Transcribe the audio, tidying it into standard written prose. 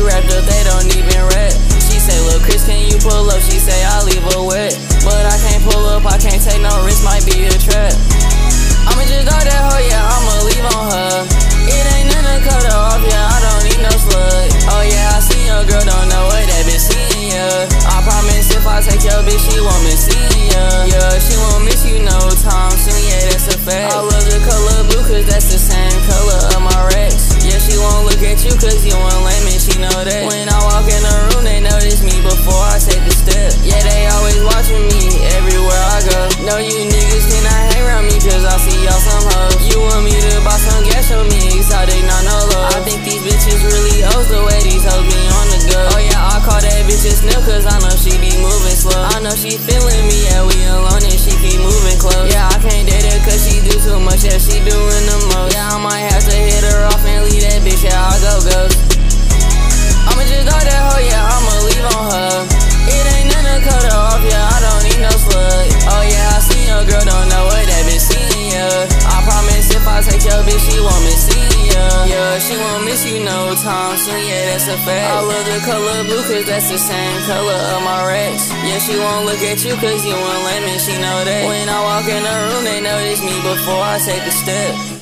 too wrapped up, they don't even rap. She say, "Lil' Chris, can you pull up?" She say, "I'll leave her wet." But I can't pull up, I can't take no risk, might be a trap. I'ma just dog that hoe, yeah, I'ma leave on her. It ain't nothing to cut her off, yeah, I don't need no slug. Oh yeah, I see your girl, don't know what that bitch seeing ya. I promise if I take your bitch, she won't miss seeing ya. Yeah, she won't miss you no time soon, yeah, that's a fact. I love the color blue, cause that's the same color of my racks. Yeah, she won't look at you, cause you want lame and she know that. When I walk in the room, they notice me before I take the step. Yeah, they always watching me everywhere I go. No, you niggas cannot hang around me, cause I see y'all some hoes. You want me to buy some gas, show me exotic, not no low. I think these bitches really hoes the way these hoes be on the go. Oh yeah, I call that bitch a snip, cause I know she be moving slow. I know she feeling me, yeah, we alone and she keep moving close. Yeah, I can't date her cause she do too much, yeah, she doing the most. Yeah, I might have to hit her off and leave that bitch, yeah, I'll go ghost. I'ma just dog that hoe, yeah, I'ma leave on her. It ain't nothing to cut her off, yeah, I don't need no slug. Oh yeah, I see your girl, don't know what that bitch seeing ya. I promise if I take your bitch, she won't miss seeing ya. Yeah, she won't miss you no time soon, yeah, that's a fact. I love the color blue, cause that's the same color of my racks. Yeah, she won't look at you, cause you want lame and she know that. When I walk in the room, they notice me before I take a step.